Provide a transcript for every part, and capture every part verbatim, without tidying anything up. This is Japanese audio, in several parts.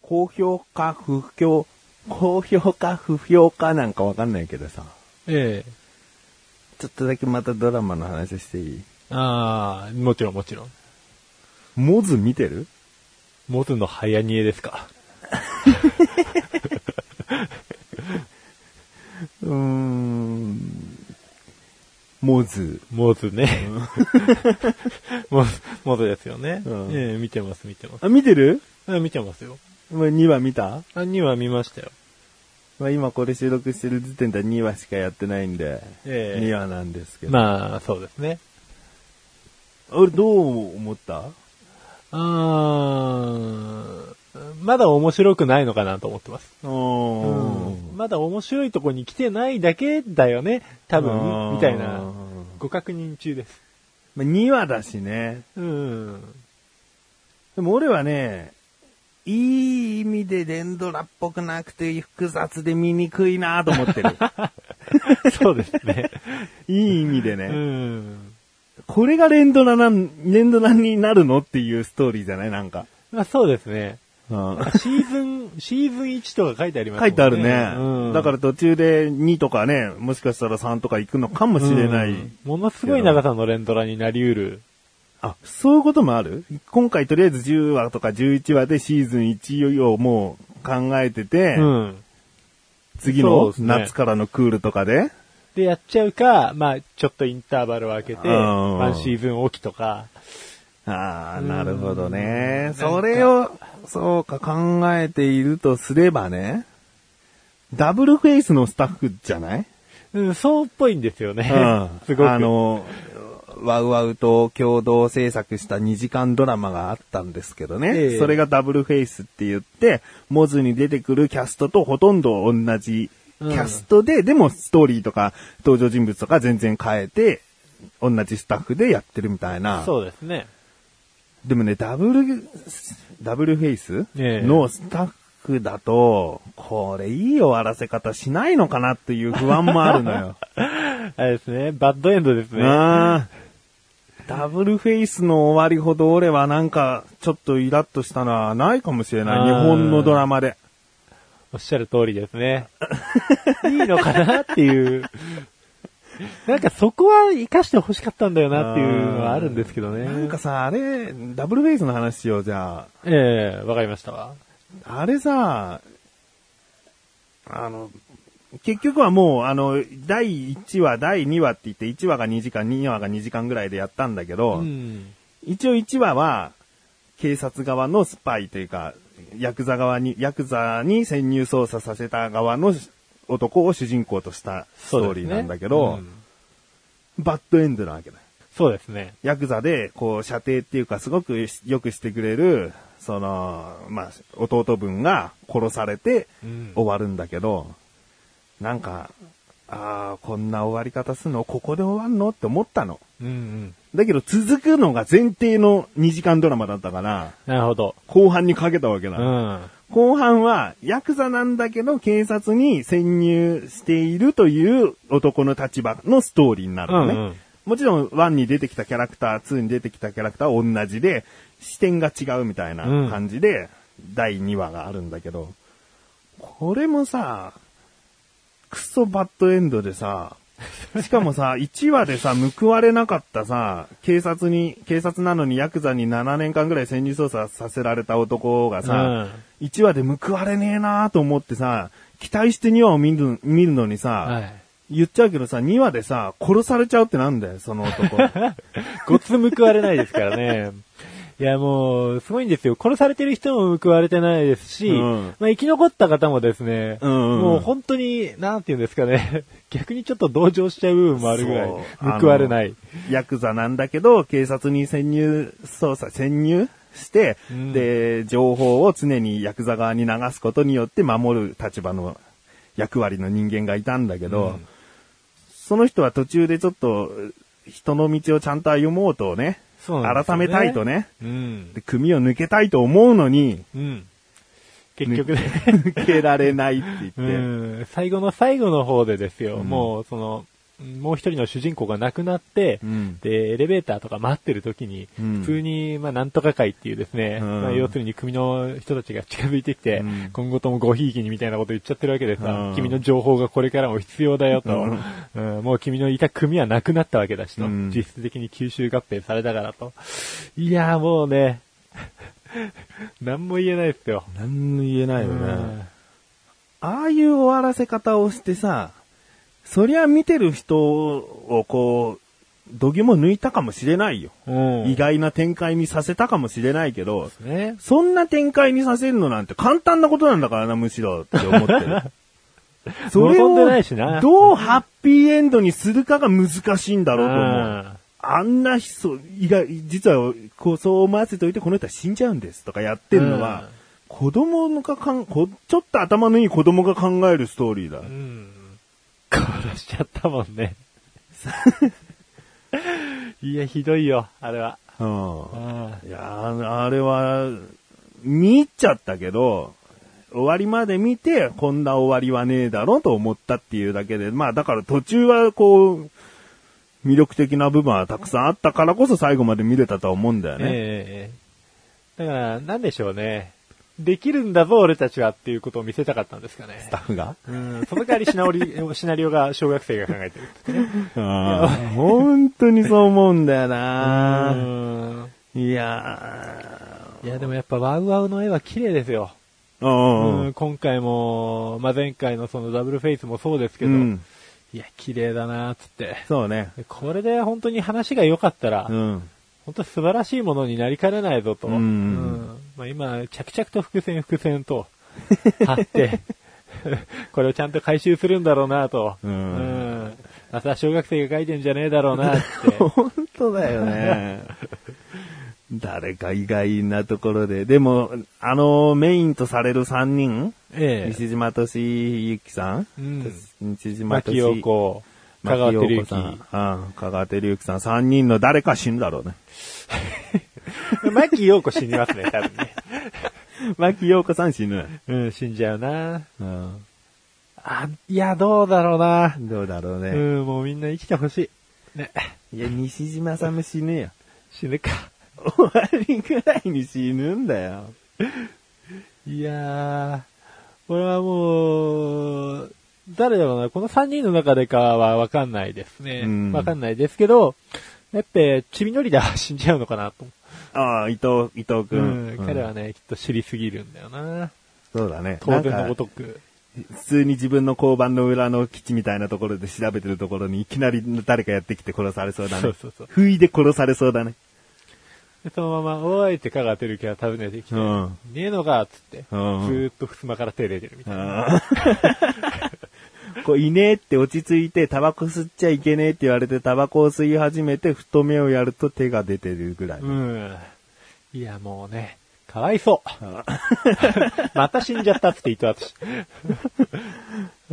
好評か不評、好評か不評かなんかわかんないけどさ。 ええ。 ちょっとだけまたドラマの話していい？ ああ、もちろんもちろん。 モズ見てる？ モズの早煮えですか。 うーん。モズ。 モズね。モズ、モズですよね。 うんええ、見てます見てます。 あ、見てる？ あ、見てますよ。 にわ見た？ あ、にわ見ましたよ。 まあ、今これ収録してる時点でにわしかやってないんで、 ええ、 にわなんですけど。 まあ、そうですね。 俺どう思った？ あー、まだ面白くないのかなと思ってます。 うん、 まだ面白いとこに来てないだけだよね、多分、みたいな、ご確認中です。 まあ、にわだしね。 うん。 でも俺はね、いい意味で連ドラっぽくなくて複雑で見にくいなと思ってる。 そうですね。 いい意味でね。 うん。 これが連ドラなん、連ドラになるのっていうストーリーじゃないなんか。 まあそうですね。 うん、 シーズン、シーズンいちとか書いてありますもんね。 書いてあるね、 うん。 だから途中でにとかね、もしかしたらさんとか行くのかもしれない。うん、 ものすごい長さの連ドラになり得る。 あ、そういうこともある？今回とりあえずじゅうわとかじゅういちわでシーズンいちをもう考えてて、うん、次の夏からのクールとかででやっちゃうか、まあちょっとインターバルを空けて、ワンシーズンおきとか。 ああ、なるほどね。それを、そうか考えているとすればね、ダブルフェイスのスタッフじゃない？ うん、そうっぽいんですよね。 うん、 すごく。 あの、ワウワウと共同制作したにじかんドラマがあったんですけどね。ええ、それがダブルフェイスって言って、モズに出てくるキャストとほとんど同じキャストで、うん、でもストーリーとか登場人物とか全然変えて、同じスタッフでやってるみたいな。 そうですね。 でもね、ダブル、ダブルフェイスのスタッフだと、これいい終わらせ方しないのかなっていう不安もあるのよ。 あれですね、バッドエンドですね。 あダブルフェイスの終わりほど俺はなんかちょっとイラッとしたのはないかもしれない。日本のドラマで。 おっしゃる通りですね。いいのかなっていう。なんかそこは活かして欲しかったんだよなっていうのはあるんですけどね。 なんかさ、あれ、ダブルフェイスの話しよう、じゃあ。 ええー、わかりましたわ。 あれさ、あの、結局はもう、あの、だいいちわ、だいにわって言って、いちわがにじかん、にわがにじかんぐらいでやったんだけど、うん、一応いちわは、警察側のスパイというか、ヤクザ側に、ヤクザに潜入捜査させた側の男を主人公としたストーリーなんだけど、ねうん、バッドエンドなわけだ。 そうですね。 ヤクザで、こう、射程っていうか、すごくよくしてくれる、その、まあ、弟分が殺されて終わるんだけど、うん、なんか、ああ、こんな終わり方するのここで終わんのって思ったの。うんうん、だけど続くのが前提のにじかんドラマだったから、 なるほど。 後半にかけたわけだ。うん、後半は、ヤクザなんだけど警察に潜入しているという男の立場のストーリーになるのね。うんうん、もちろんワンに出てきたキャラクター、ツーに出てきたキャラクターは同じで、視点が違うみたいな感じで、だいにわがあるんだけど、これもさ、クソバッドエンドでさ、しかもさ、いちわでさ、報われなかったさ、警察に、警察なのにヤクザにななねんかんぐらい潜入捜査させられた男がさ、うん、いちわで報われねえなーと思ってさ、期待してにわを見る、見るのにさ、はい、言っちゃうけどさ、にわでさ、殺されちゃうってなんだよ、その男。 ごつ報われないですからね。いやもう、すごいんですよ。殺されてる人も報われてないですし、うん、まあ生き残った方もですね、うんうん、もう本当に、なんていうんですかね、逆にちょっと同情しちゃう部分もあるぐらい、報われない。 ヤクザなんだけど、警察に潜入、捜査、潜入して、うん、で、情報を常にヤクザ側に流すことによって守る立場の役割の人間がいたんだけど、うん、その人は途中でちょっと、人の道をちゃんと歩もうとね、そうなんですよね、改めたいとね、うん、で組を抜けたいと思うのに、うん、 結局ね抜けられないって言って、 うん、最後の最後の方でですよ、うん、もうそのもう一人の主人公が亡くなって、うん、で、エレベーターとか待ってる時に、うん、普通に、まあ、なんとか会っていうですね、うん、まあ、要するに組の人たちが近づいてきて、うん、今後ともごひいきにみたいなこと言っちゃってるわけでさ、うん、君の情報がこれからも必要だよと、うんうん、もう君のいた組はなくなったわけだしと、うん、実質的に吸収合併されたからと。いやーもうね、何も言えないですよ。 何も言えないよね。うん、ああいう終わらせ方をしてさ、そりゃ見てる人をこう、度肝抜いたかもしれないよ、うん。意外な展開にさせたかもしれないけど、ね、そんな展開にさせるのなんて簡単なことなんだからな、むしろって思ってる。それをどうハッピーエンドにするかが難しいんだろうと思う。あんな人、意外、実はこうそう思わせておいてこの人は死んじゃうんですとかやってるのは、うん、子供がかんこ、ちょっと頭のいい子供が考えるストーリーだ。うん、 殺しちゃったもんね。いや、ひどいよ、あれは。うん、 あいや、あれは、見入っちゃったけど、終わりまで見て、こんな終わりはねえだろうと思ったっていうだけで、まあだから途中はこう、魅力的な部分はたくさんあったからこそ最後まで見れたとは思うんだよね。ええー、だから、なんでしょうね。できるんだぞ、俺たちはっていうことを見せたかったんですかね。 スタッフがうん。その代わりシナリ、シナリオが小学生が考えてるってね。 あ本当にそう思うんだよな。いやー。いや、でもやっぱワウワウの絵は綺麗ですよ。うん、今回も、まあ、前回のそのダブルフェイスもそうですけど、うん、いや、綺麗だなーつって。 そうね。 これで本当に話が良かったら、うん、本当素晴らしいものになりかねないぞと。うんうんまあ、今、着々と伏線伏線と、張って、これをちゃんと回収するんだろうなと。うんうん、また小学生が書いてんじゃねえだろうなって。 本当だよね。誰か意外なところで。でも、あの、メインとされるさんにん、ええ、西島俊之さん、うん、西島俊之、牧陽子、香川照之さん、 香川照之さん、さんにんの誰か死ぬだろうね。 牧陽子死にますね、多分ね。 牧陽子さん死ぬ。 うん、死んじゃうな。うん、あ、いや、どうだろうな。 どうだろうね。 うん、もうみんな生きてほしい。ね。 いや、西島さんも死ぬよ。 死ぬか。 終わりぐらいに死ぬんだよ。 いやー、これはもう、誰だろうな、このさんにんの中でかはわかんないですね。わ、うん、かんないですけど、やっぱ、ちびのりだ死んじゃうのかなと。 ああ、伊藤、伊藤くん、 うん。彼はね、きっと知りすぎるんだよな。 そうだね。 当然のごとく。 普通に自分の交番の裏の基地みたいなところで調べてるところにいきなり誰かやってきて殺されそうだね。そうそうそう。不意で殺されそうだね。 でそのまま、おーいって香川照之が訪ねてきて、うん、ねえのかっつって、うん、ずーっと襖から手出てるみたいな。 こう、いねえって落ち着いて、タバコ吸っちゃいけねえって言われて、タバコを吸い始めて、太めをやると手が出てるぐらい。うん。 いや、もうね、かわいそう。また死んじゃったって言って私。 うん。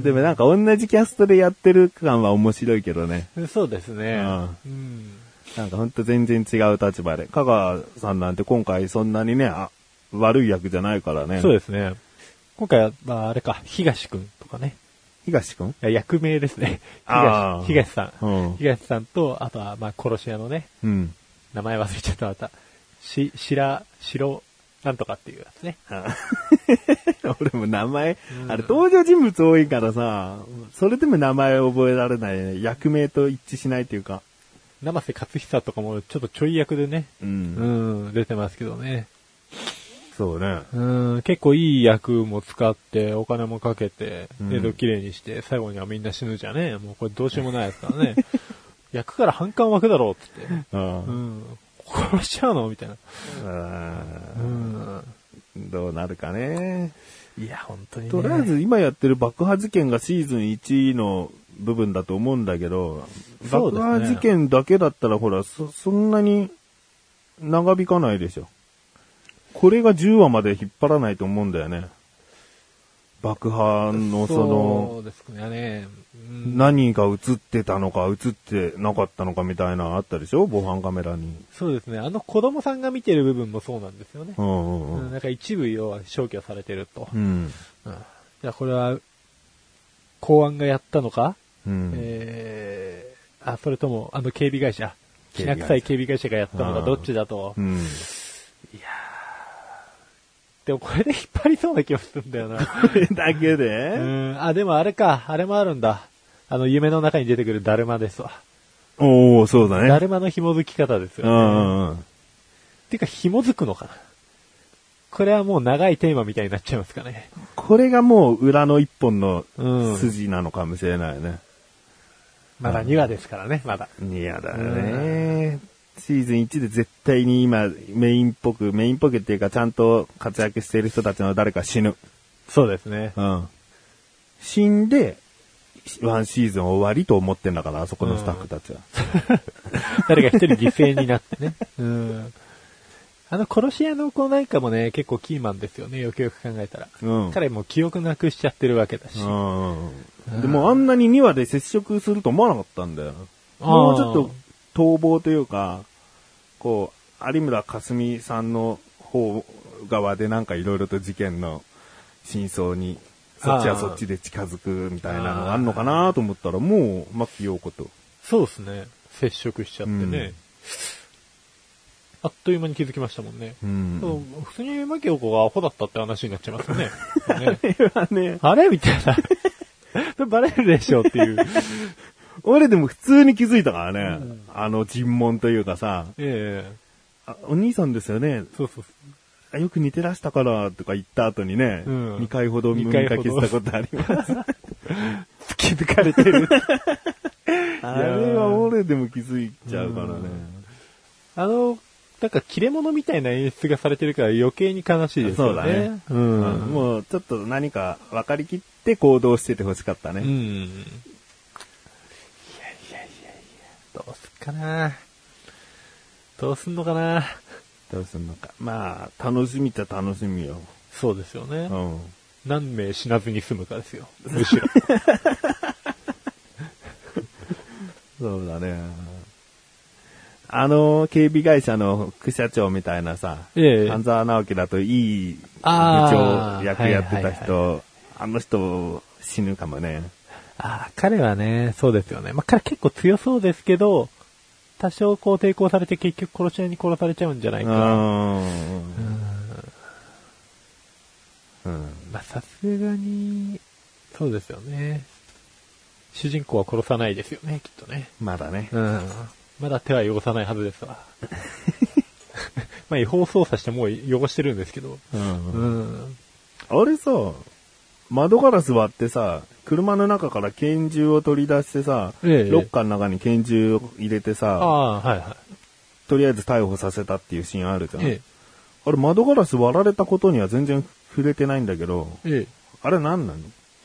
でもなんか同じキャストでやってる感は面白いけどね。 そうですね。うん。うんなんかほんと全然違う立場で。香川さんなんて今回そんなにね、あ悪い役じゃないからね。 そうですね。今回は、まああれか、東くんとかね。 東くん？いや、役名ですね。東、東さん、うん。東さんと、あとは、まあ殺し屋のね。うん。名前忘れちゃったまた。し、しら、しろ、なんとかっていうやつね。 俺も名前、うん、あれ登場人物多いからさ、それでも名前覚えられない。役名と一致しないっていうか。 生瀬勝久とかもちょっとちょい役でね、うん、うん、出てますけどね。 そうね。 うん、結構いい役も使ってお金もかけて映像綺麗にして最後にはみんな死ぬじゃね。もうこれどうしようもないですからね。役から反感湧くだろうって言って、うん、殺しちゃうのみたいな。 うん、どうなるかね。 いや本当に、ね。 とりあえず今やってる爆破事件がシーズンいちの部分だと思うんだけど、爆破事件だけだったらほら そ, そんなに長引かないでしょ。これがじゅうわまで引っ張らないと思うんだよね。爆破のそのそうですね、 うん、何が映ってたのか映ってなかったのかみたいなのあったでしょ、防犯カメラに。 そうですね、あの子供さんが見てる部分もそうなんですよね。うんうんうん、なんか一部要は消去されてると。うん。うん、じゃあこれは公安がやったのかうん、えー、あ、それとも、あの警備会社、きな臭い警備会社がやったのがどっちだと。うん、いやー、でもこれで引っ張りそうな気がするんだよな。 これだけでうん、あ、でもあれか、あれもあるんだ。あの、夢の中に出てくるだるまですわ。 おー、そうだね。 だるまの紐づき方ですよね。うんうん。 てか、紐づくのかな。これはもう長いテーマみたいになっちゃいますかね。 これがもう裏の一本の筋なのかもしれないね。うん、 まだにわですからね、まだ。 にわだね。シーズンいちで絶対に今メインっぽく、メインっぽくっていうかちゃんと活躍している人たちの誰か死ぬ。 そうですね。 うん。死んで、ワンシーズン終わりと思ってんだから、あそこのスタッフたちは。 うん、誰か一人犠牲になってね。うん。あの殺し屋の子なんかもね、結構キーマンですよね、よくよく考えたら。うん、彼も記憶なくしちゃってるわけだし。うん、 でもあんなににわで接触すると思わなかったんだよ。もうちょっと逃亡というか、こう、有村架純さんの方側でなんかいろいろと事件の真相に、そっちはそっちで近づくみたいなのがあるのかなと思ったら、もう、牧陽子と。 そうですね。接触しちゃってね。うんあっという間に気づきましたもんね。うん、普通に牧陽子がアホだったって話になっちゃいますよね。ねあれはね。あれみたいな。バレるでしょっていう。 俺でも普通に気づいたからね。うん、あの尋問というかさ。 ええあ。お兄さんですよね。 そうそうそう。よく似てらしたからとか言った後にね。うん、にかいほど見かけしたことあります。 気づかれてる。 あれは俺でも気づいちゃうからね。 あの、なんか切れ物みたいな演出がされてるから余計に悲しいですよね。そうだね。 うん。もうちょっと何か分かりきって行動しててほしかったね。うん。いやいやいやいや、どうすっかな。どうすんのかな。 どうすんのか。まあ、楽しみっちゃ楽しみよ。 そうですよね。うん。何名死なずに済むかですよ。むしろ。 そうだね。あの、警備会社の副社長みたいなさ、ええ、半沢直樹だといい部長役やってた人、はいはいはい、あの人死ぬかもね。 ああ、彼はね、そうですよね。まあ、彼結構強そうですけど、多少こう抵抗されて結局殺し屋に殺されちゃうんじゃないか。うん。うん。まあ、さすがに、そうですよね。主人公は殺さないですよね、きっとね。 まだね。 うん。まだ手は汚さないはずですわ。まあ違法操作してもう汚してるんですけど。うん、うん、 あれさ、窓ガラス割ってさ、車の中から拳銃を取り出してさ、ええ、ロッカーの中に拳銃を入れてさ、 あ、はいはい、 とりあえず逮捕させたっていうシーンあるじゃん。ええ、あれ窓ガラス割られたことには全然触れてないんだけど、ええ、あれ何なの？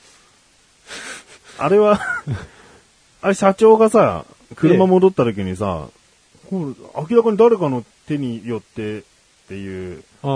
あれは、あれ社長がさ、車戻った時にさ、ええ、明らかに誰かの手によってっていう。 うん。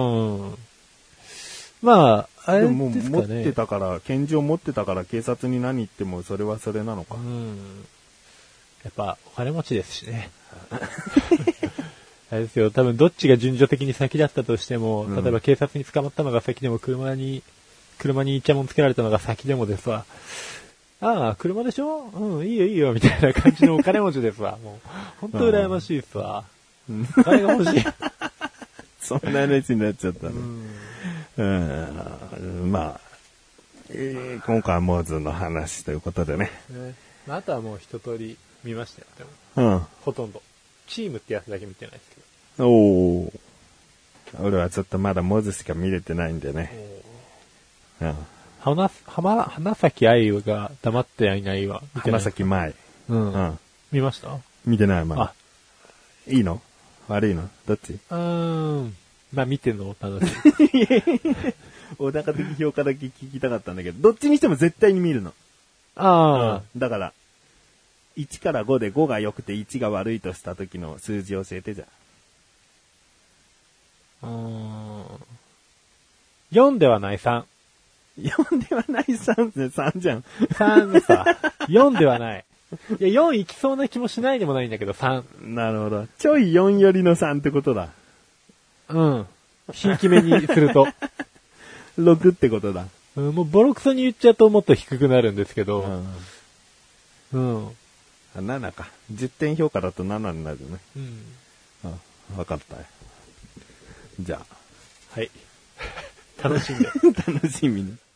まあ、あれですかね。 でも持ってたから、拳銃を持ってたから警察に何言ってもそれはそれなのか。うん。 やっぱお金持ちですしね。あれですよ、多分どっちが順序的に先だったとしても、例えば警察に捕まったのが先でも車に、車にイチャモンつけられたのが先でもですわ。ああ、車でしょ？うん、いいよいいよ、みたいな感じのお金持ちですわ。もう、本当羨ましいっすわ。うん、お金が欲しい。 そんな話になっちゃったね。うん、うん、まあ、えー、今回はモーズの話ということでね。 ね、まあ、あとはもう一通り見ましたよ。でも、うん。ほとんど。チームってやつだけ見てないですけど。 おー。俺はちょっとまだモーズしか見れてないんでね。 うん。花、花、花咲愛が黙っていないわ。 花咲舞。 うん。うん。見ました？ 見てない、まだ。あ、いいの？悪いの？どっち？ うーん。まあ見てんの楽しい。 お高的評価だけ聞きたかったんだけど、どっちにしても絶対に見るの。 ああ、 うん。だから、いちからごでごが良くていちが悪いとした時の数字を教えてじゃあ。うーん。よんではないさん。 よんではないさんってさんじゃん。 さんさ。よんではない。いや、よんいきそうな気もしないでもないんだけど、さん。 なるほど。ちょいよんよりのさんってことだ。 うん。ひいき目にすると。 ろくってことだ。 うん、もうボロクソに言っちゃうともっと低くなるんですけど。うん、 うん。 あ、ななか。じゅってん評価だとななになるよね。 うん。 あ、わかったよ。じゃあ。 はい。楽しんで。 楽しみに。